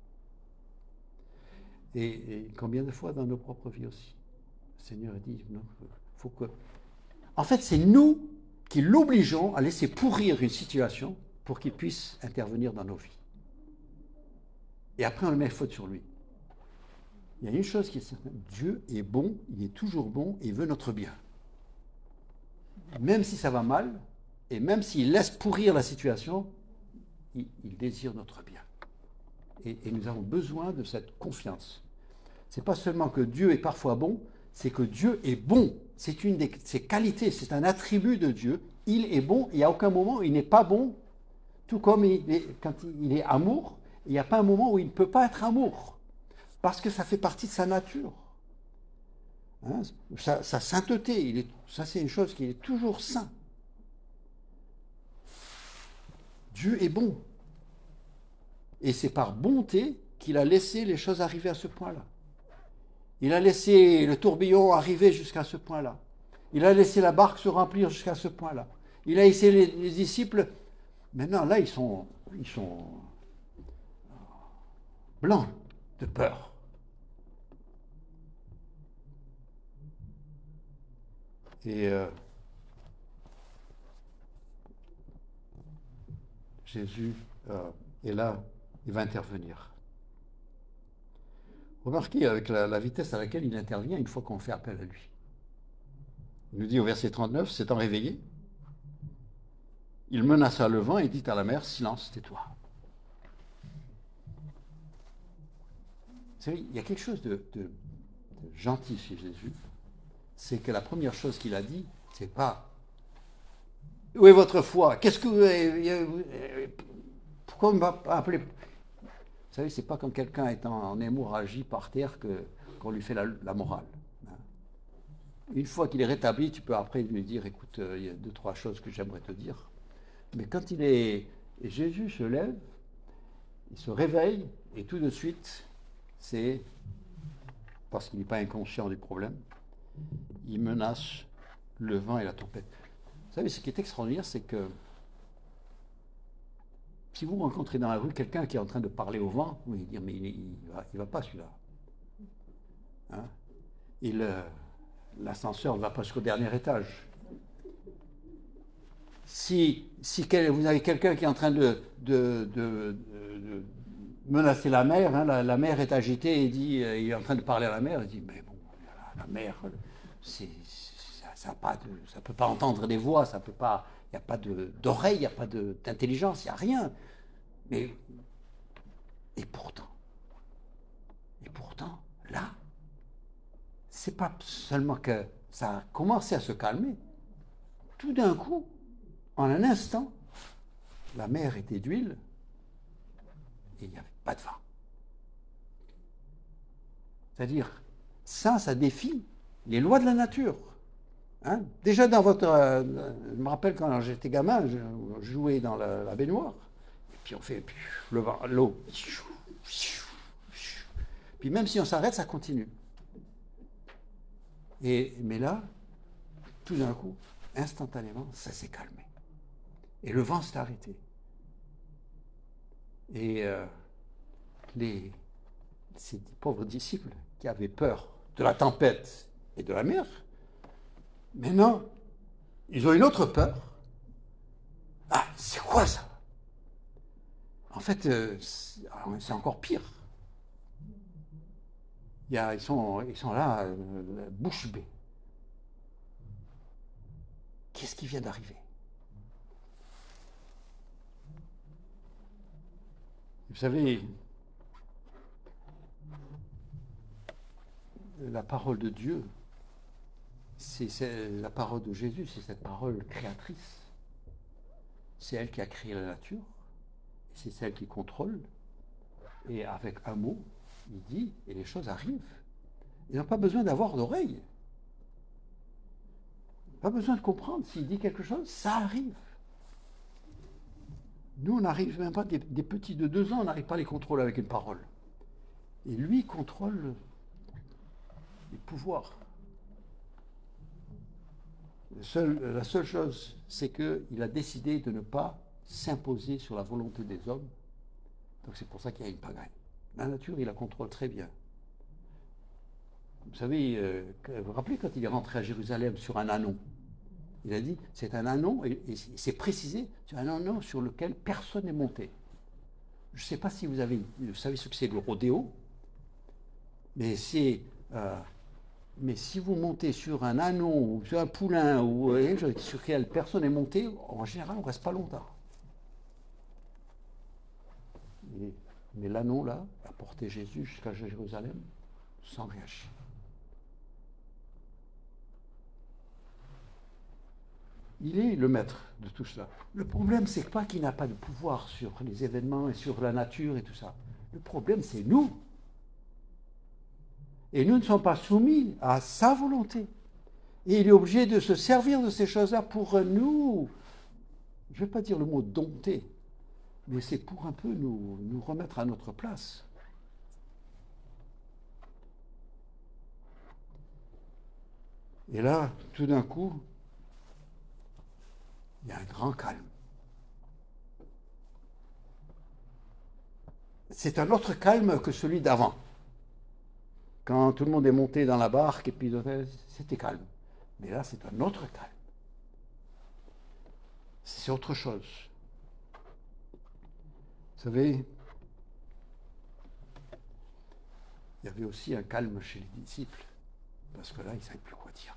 Et, et combien de fois dans nos propres vies aussi, le Seigneur dit, non, faut que... En fait, c'est nous qui l'obligeons à laisser pourrir une situation pour qu'il puisse intervenir dans nos vies. Et après, on le met faute sur lui. Il y a une chose qui est certaine, Dieu est bon, il est toujours bon, et il veut notre bien. Même si ça va mal, et même s'il laisse pourrir la situation, il, il désire notre bien. Et, et nous avons besoin de cette confiance. C'est pas seulement que Dieu est parfois bon, c'est que Dieu est bon. C'est une de ses qualités, c'est un attribut de Dieu. Il est bon, il n'y a aucun moment où il n'est pas bon. Tout comme il est, quand il est amour, il n'y a pas un moment où il ne peut pas être amour. Parce que ça fait partie de sa nature. Hein, sa, sa sainteté, il est, ça c'est une chose qui est toujours saint. Dieu est bon. Et c'est par bonté qu'il a laissé les choses arriver à ce point-là. Il a laissé le tourbillon arriver jusqu'à ce point-là. Il a laissé la barque se remplir jusqu'à ce point-là. Il a laissé les, les disciples. Maintenant, là, ils sont, ils sont blancs de peur. Et euh, Jésus euh, est là, il va intervenir. Remarquez avec la, la vitesse à laquelle il intervient une fois qu'on fait appel à lui. Il nous dit au verset trente-neuf, s'étant réveillé, il menaça le vent et dit à la mer, silence, tais-toi. Vous savez, il y a quelque chose de, de, de gentil chez Jésus, c'est que la première chose qu'il a dit, c'est pas où est votre foi? Qu'est-ce que vous, pourquoi vous m'appelez? Vous savez, c'est pas quand quelqu'un est en, en hémorragie par terre que qu'on lui fait la, la morale. Une fois qu'il est rétabli, tu peux après lui dire, écoute, euh, il y a deux, trois choses que j'aimerais te dire. Mais quand il est... Et Jésus se lève, il se réveille, et tout de suite, c'est, parce qu'il n'est pas inconscient du problème, il menace le vent et la tempête. Vous savez, ce qui est extraordinaire, c'est que si vous rencontrez dans la rue quelqu'un qui est en train de parler au vent, vous allez dire, mais il ne va, il va pas celui-là. Hein? Il... Euh, L'ascenseur ne va pas jusqu'au dernier étage. Si, si quel, vous avez quelqu'un qui est en train de, de, de, de menacer la mer, hein, la, la mer est agitée et dit, euh, il est en train de parler à la mer, il dit, mais bon, la, la mer, c'est, ça, ça ne peut pas entendre des voix, ça peut pas, il n'y a pas d'oreille, il n'y a pas d'intelligence, il n'y a rien. Mais, et pourtant, et pourtant, là, c'est pas seulement que ça a commencé à se calmer. Tout d'un coup, en un instant, la mer était d'huile et il n'y avait pas de vent. C'est-à-dire, ça, ça défie les lois de la nature. Hein? Déjà dans votre... Euh, je me rappelle quand j'étais gamin, je, je jouais dans la, la baignoire, et puis on fait puis, le vent, l'eau. Puis même si on s'arrête, ça continue. Et, mais là, tout d'un coup, instantanément, ça s'est calmé. Et le vent s'est arrêté. Et euh, les, ces pauvres disciples qui avaient peur de la tempête et de la mer, maintenant, ils ont une autre peur. Ah, c'est quoi ça? En fait, euh, c'est encore pire. Il y a, ils, sont, ils sont là, euh, bouche bée. Qu'est-ce qui vient d'arriver? Vous savez, la parole de Dieu, c'est la parole de Jésus, c'est cette parole créatrice. C'est elle qui a créé la nature, c'est celle qui contrôle. Et avec un mot, il dit, et les choses arrivent. Il n'a pas besoin d'avoir d'oreille. Pas besoin de comprendre. S'il dit quelque chose, ça arrive. Nous, on n'arrive même pas, des, des petits de deux ans, on n'arrive pas à les contrôler avec une parole. Et lui contrôle les pouvoirs. Le seul, la seule chose, c'est qu'il a décidé de ne pas s'imposer sur la volonté des hommes. Donc c'est pour ça qu'il y a une pagaille. La nature, il la contrôle très bien. Vous savez, euh, vous vous rappelez quand il est rentré à Jérusalem sur un anon? Il a dit, c'est un anon, et, et c'est précisé, c'est un anon sur lequel personne n'est monté. Je ne sais pas si vous, avez, vous savez ce que c'est le rodéo, mais c'est... Euh, mais si vous montez sur un anon, ou sur un poulain, ou euh, sur lequel personne n'est monté, en général, on ne reste pas longtemps. Et, mais l'anon, là, a porté Jésus jusqu'à Jérusalem sans réagir. Il est le maître de tout cela. Le problème, c'est pas qu'il n'a pas de pouvoir sur les événements et sur la nature et tout ça. Le problème, c'est nous. Et nous ne sommes pas soumis à sa volonté. Et il est obligé de se servir de ces choses-là pour nous, je ne vais pas dire le mot dompter, mais c'est pour un peu nous, nous remettre à notre place. Et là, tout d'un coup, il y a un grand calme. C'est un autre calme que celui d'avant. Quand tout le monde est monté dans la barque et puis c'était calme. Mais là, c'est un autre calme. C'est autre chose. savez, il y avait aussi un calme chez les disciples, parce que là, ils ne savaient plus quoi dire.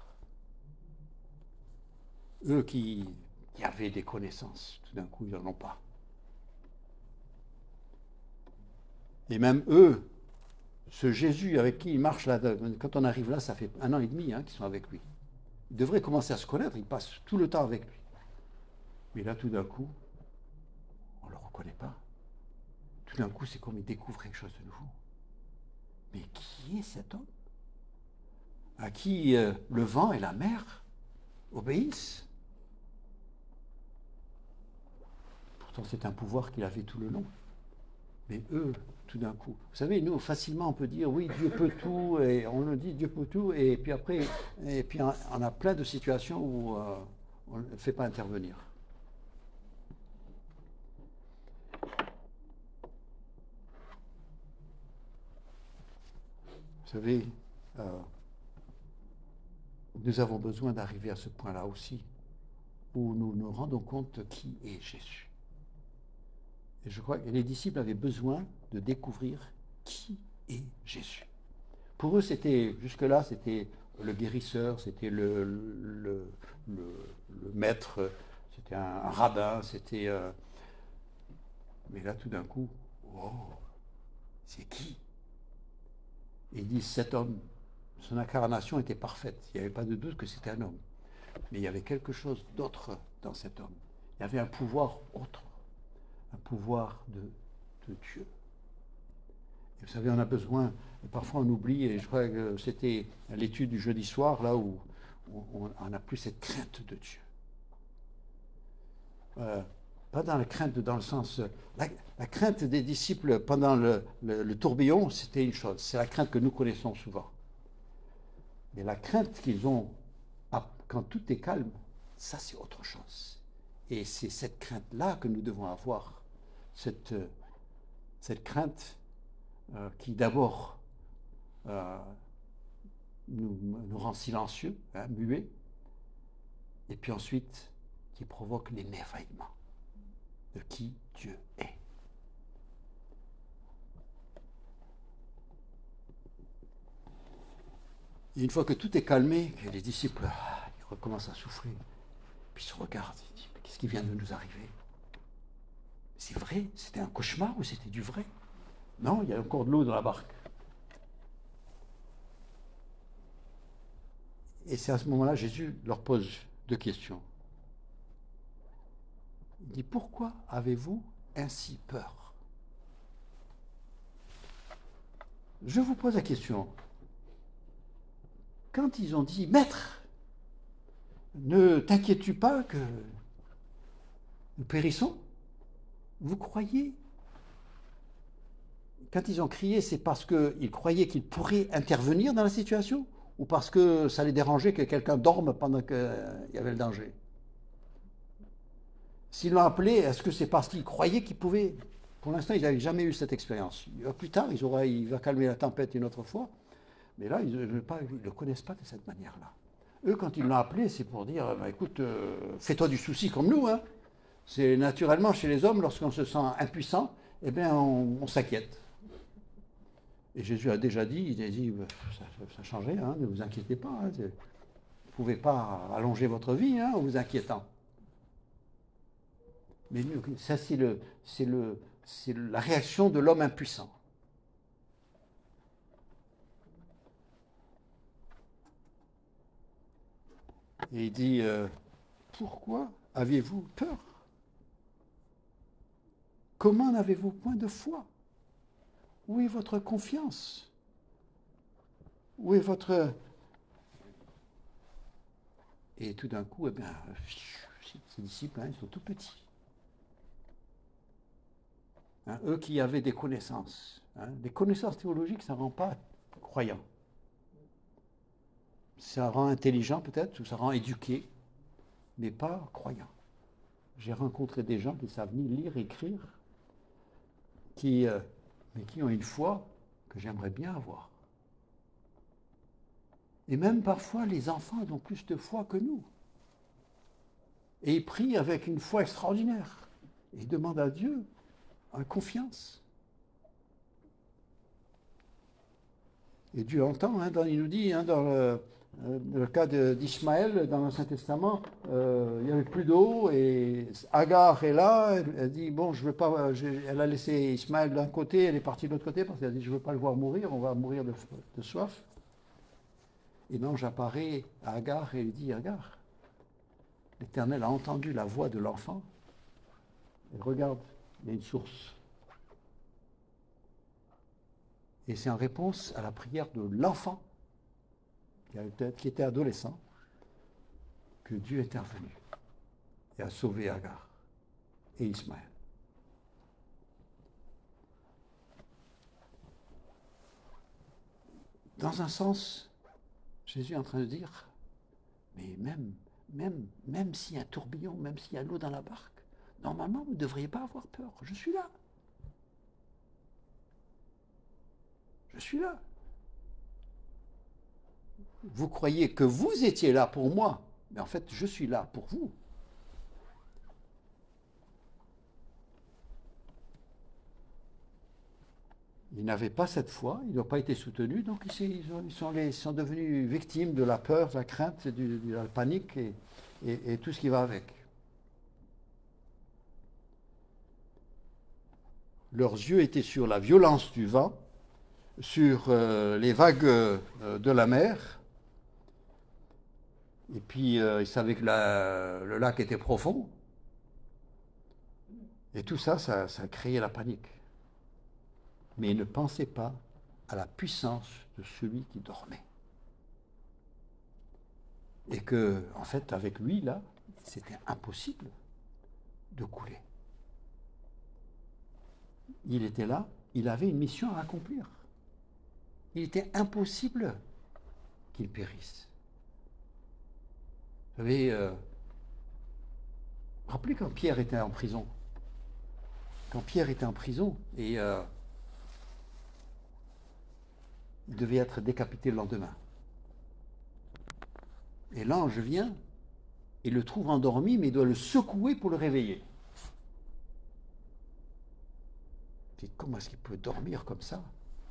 Eux qui, qui avaient des connaissances, tout d'un coup, ils n'en ont pas. Et même eux, ce Jésus avec qui ils marchent là, quand on arrive là, ça fait un an et demi hein, qu'ils sont avec lui. Ils devraient commencer à se connaître, ils passent tout le temps avec lui. Mais là, tout d'un coup, on ne le reconnaît pas. Tout d'un coup, c'est comme ils découvrent quelque chose de nouveau. Mais qui est cet homme à qui euh, le vent et la mer obéissent? Pourtant, c'est un pouvoir qu'il avait tout le long. Mais eux, tout d'un coup, vous savez, nous, facilement, on peut dire, oui, Dieu peut tout, et on le dit, Dieu peut tout, et puis après, et puis on a plein de situations où euh, on ne le fait pas intervenir. Vous savez, euh, nous avons besoin d'arriver à ce point-là aussi, où nous nous rendons compte qui est Jésus. Et je crois que les disciples avaient besoin de découvrir qui est Jésus. Pour eux, c'était, jusque-là, c'était le guérisseur, c'était le, le, le, le maître, c'était un, un rabbin, c'était... Euh... Mais là, tout d'un coup, oh, c'est qui? Et ils disent, cet homme, son incarnation était parfaite. Il n'y avait pas de doute que c'était un homme. Mais il y avait quelque chose d'autre dans cet homme. Il y avait un pouvoir autre, un pouvoir de, de Dieu. Et vous savez, on a besoin, parfois on oublie, et je crois que c'était l'étude du jeudi soir, là où on n'a plus cette crainte de Dieu. Euh, pas dans la crainte, dans le sens... La, la crainte des disciples pendant le, le, le tourbillon, c'était une chose. C'est la crainte que nous connaissons souvent. Mais la crainte qu'ils ont quand tout est calme, ça c'est autre chose. Et c'est cette crainte-là que nous devons avoir. Cette, cette crainte euh, qui d'abord euh, nous, nous rend silencieux, hein, muets, et puis ensuite qui provoque l'émerveillement de qui Dieu est. Et une fois que tout est calmé, que les disciples ah, ils recommencent à souffler, puis ils se regardent, ils disent, mais qu'est-ce qui vient de nous arriver? C'est vrai? C'était un cauchemar ou c'était du vrai? Non, il y a encore de l'eau dans la barque. Et c'est à ce moment-là, Jésus leur pose deux questions. Il dit, pourquoi avez-vous ainsi peur? Je vous pose la question. Quand ils ont dit, Maître, ne t'inquiètes-tu pas que nous périssons? Vous croyez? Quand ils ont crié, c'est parce qu'ils croyaient qu'ils pourraient intervenir dans la situation ou parce que ça les dérangeait que quelqu'un dorme pendant qu'il y avait le danger? S'ils l'ont appelé, est-ce que c'est parce qu'ils croyaient qu'ils pouvaient? Pour l'instant, ils n'avaient jamais eu cette expérience. Plus tard, ils auraient, il va calmer la tempête une autre fois. Mais là, ils ne le connaissent pas de cette manière-là. Eux, quand ils l'ont appelé, c'est pour dire, bah, écoute, euh, fais-toi du souci comme nous. Hein. C'est naturellement chez les hommes, lorsqu'on se sent impuissant, eh bien, on, on s'inquiète. Et Jésus a déjà dit, il a dit, ça, ça a changé, hein, ne vous inquiétez pas. Hein, vous ne pouvez pas allonger votre vie hein, en vous inquiétant. Mais ça, c'est, le, c'est, le, c'est la réaction de l'homme impuissant. Et il dit, euh, pourquoi aviez-vous peur? Comment n'avez-vous point de foi? Où est votre confiance? Où est votre... Et tout d'un coup, eh bien, ces disciples, hein, ils sont tout petits. Hein, eux qui avaient des connaissances. Hein, des connaissances théologiques, ça ne rend pas croyant. Ça rend intelligent peut-être, ou ça rend éduqué, mais pas croyant. J'ai rencontré des gens qui savent ni lire, écrire, qui, euh, mais qui ont une foi que j'aimerais bien avoir. Et même parfois, les enfants ont plus de foi que nous. Et ils prient avec une foi extraordinaire. Et ils demandent à Dieu, en confiance. Et Dieu entend, hein, dans, il nous dit, hein, dans le, euh, le cas d'Ishmaël, dans l'Ancien Testament, euh, il n'y avait plus d'eau, et Agar est là, elle, elle dit, bon, je veux pas, je, elle a laissé Ishmaël d'un côté, elle est partie de l'autre côté, parce qu'elle a dit, je ne veux pas le voir mourir, on va mourir de, de soif. Et l'ange apparaît à Agar et lui dit, Agar, l'Éternel a entendu la voix de l'enfant, et regarde, il y a une source. Et c'est en réponse à la prière de l'enfant, qui était adolescent, que Dieu est intervenu et a sauvé Agar et Ismaël. Dans un sens, Jésus est en train de dire, mais même, même, même s'il y a un tourbillon, même s'il y a l'eau dans la barque, normalement, vous ne devriez pas avoir peur. Je suis là. Je suis là. Vous croyez que vous étiez là pour moi, mais en fait, je suis là pour vous. Ils n'avaient pas cette foi, ils n'ont pas été soutenus, donc ils sont, ils sont, les, ils sont devenus victimes de la peur, de la crainte, du, de la panique et, et, et tout ce qui va avec. Leurs yeux étaient sur la violence du vent, sur euh, les vagues euh, de la mer, et puis euh, ils savaient que la, le lac était profond, et tout ça, ça, ça a créé la panique. Mais ils ne pensaient pas à la puissance de celui qui dormait. Et que, en fait, avec lui, là, c'était impossible de couler. Il était là, il avait une mission à accomplir. Il était impossible qu'il périsse. Vous savez, euh, rappelez quand Pierre était en prison. Quand Pierre était en prison, et euh, il devait être décapité le lendemain. Et l'ange vient et le trouve endormi, mais il doit le secouer pour le réveiller. Et comment est-ce qu'il peut dormir comme ça,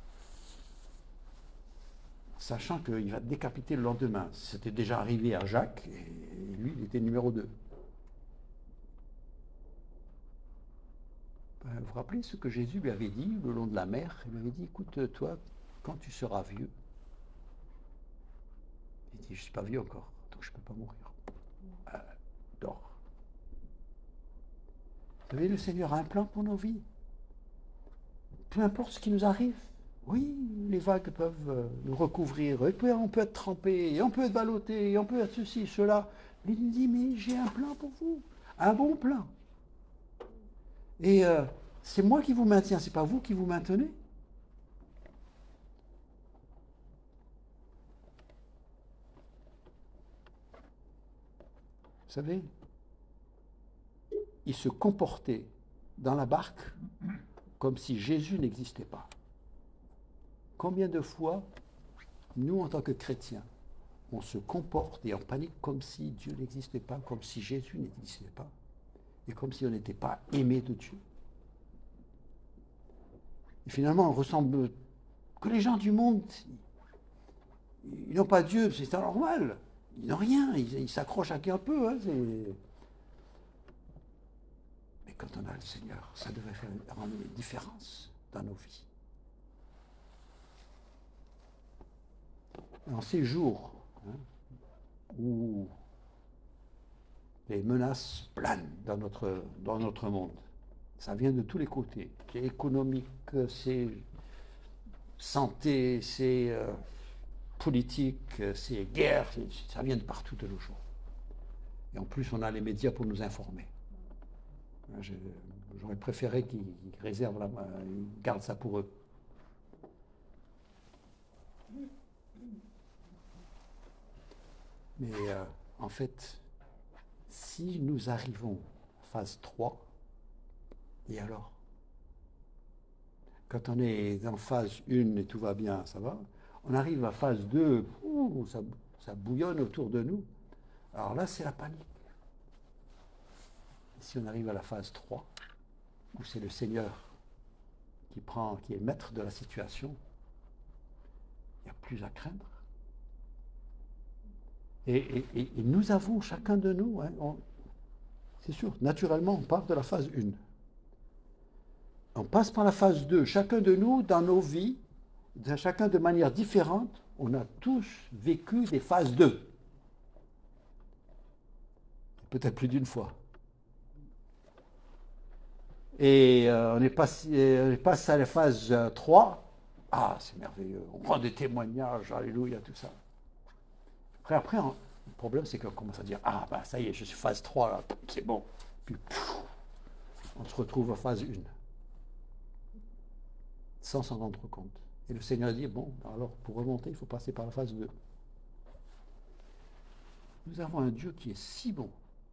sachant qu'il va décapiter le lendemain? C'était déjà arrivé à Jacques, et lui, il était numéro deux. Ben, vous vous rappelez ce que Jésus lui avait dit le long de la mer? Il lui avait dit, écoute, toi, quand tu seras vieux, il dit, je ne suis pas vieux encore, donc je ne peux pas mourir. Euh, dors. Vous savez, le Seigneur a un plan pour nos vies. Peu importe ce qui nous arrive, oui, les vagues peuvent nous recouvrir, et puis on peut être trempé, et on peut être ballotté, et on peut être ceci, cela. Mais il nous dit, mais j'ai un plan pour vous, un bon plan. Et euh, c'est moi qui vous maintiens, c'est pas vous qui vous maintenez. Vous savez, il se comportait dans la barque comme si Jésus n'existait pas. Combien de fois, nous, en tant que chrétiens, on se comporte et on panique comme si Dieu n'existait pas, comme si Jésus n'existait pas, et comme si on n'était pas aimé de Dieu. Et finalement, on ressemble que les gens du monde, ils n'ont pas Dieu, c'est normal. Ils n'ont rien, ils ils s'accrochent à qui un peu. Hein, c'est... Mais quand on a le Seigneur, ça devrait faire rendre une différence dans nos vies. En ces jours, hein, où les menaces planent dans notre, dans notre monde, ça vient de tous les côtés. C'est économique, c'est santé, c'est euh, politique, c'est guerre, c'est, ça vient de partout de nos jours. Et en plus, on a les médias pour nous informer. Je, j'aurais préféré qu'ils, qu'ils réservent, la, ils gardent ça pour eux. Mais euh, en fait, si nous arrivons à phase trois, et alors? Quand on est en phase un et tout va bien, ça va. On arrive à phase deux, ouh, ça, ça bouillonne autour de nous. Alors là, c'est la panique. Et si on arrive à la phase trois, où c'est le Seigneur qui prend, qui est maître de la situation, il n'y a plus à craindre. Et, et, et, et nous avons, chacun de nous, hein, on, c'est sûr, naturellement, on part de la phase un. On passe par la phase deux. Chacun de nous, dans nos vies, chacun de manière différente, on a tous vécu des phases deux. Peut-être plus d'une fois. Et euh, on, est passé, on est passé à la phase trois. Ah, c'est merveilleux. On prend des témoignages, alléluia, tout ça. Après, après on, le problème, c'est qu'on commence à dire, ah, bah ça y est, je suis phase trois, là, c'est bon. Puis, pouf, on se retrouve à phase un. Sans s'en rendre compte. Et le Seigneur dit, bon, alors pour remonter, il faut passer par la phase deux. Nous avons un Dieu qui est si bon.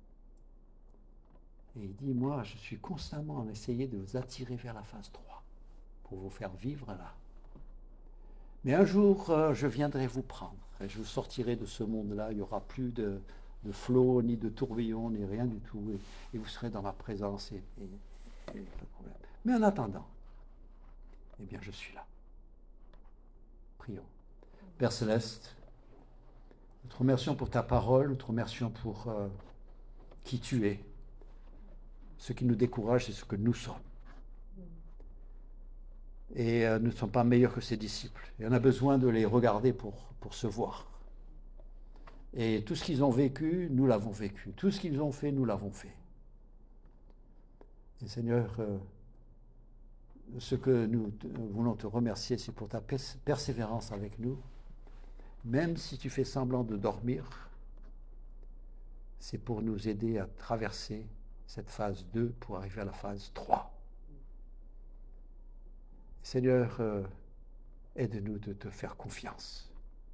Et il dit, moi, je suis constamment en essayer de vous attirer vers la phase trois, pour vous faire vivre là. Mais un jour, euh, je viendrai vous prendre, et je vous sortirai de ce monde-là. Il n'y aura plus de, de flot, ni de tourbillon, ni rien du tout. Et, et vous serez dans ma présence, et, et, et pas de problème. Mais en attendant, eh bien, je suis là. Prions. Père Céleste, nous te remercions pour ta parole, nous te remercions pour euh, qui tu es. Ce qui nous décourage, c'est ce que nous sommes. Et euh, nous ne sommes pas meilleurs que ses disciples. Et on a besoin de les regarder pour, pour se voir. Et tout ce qu'ils ont vécu, nous l'avons vécu. Tout ce qu'ils ont fait, nous l'avons fait. Et Seigneur, euh, ce que nous te, voulons te remercier, c'est pour ta persévérance avec nous. Même si tu fais semblant de dormir, c'est pour nous aider à traverser cette phase deux pour arriver à la phase trois. Seigneur, euh, aide-nous de te faire confiance,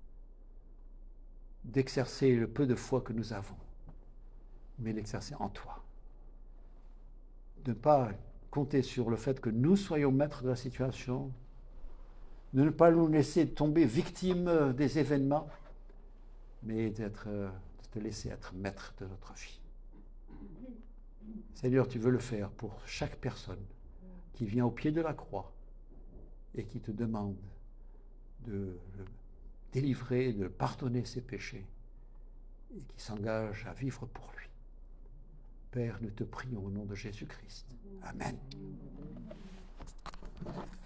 d'exercer le peu de foi que nous avons, mais l'exercer en toi. De ne pas compter sur le fait que nous soyons maîtres de la situation, de ne pas nous laisser tomber victimes des événements, mais d'être, de te laisser être maître de notre vie. Seigneur, tu veux le faire pour chaque personne qui vient au pied de la croix et qui te demande de le délivrer, de pardonner ses péchés et qui s'engage à vivre pour lui. Père, nous te prions au nom de Jésus-Christ. Amen.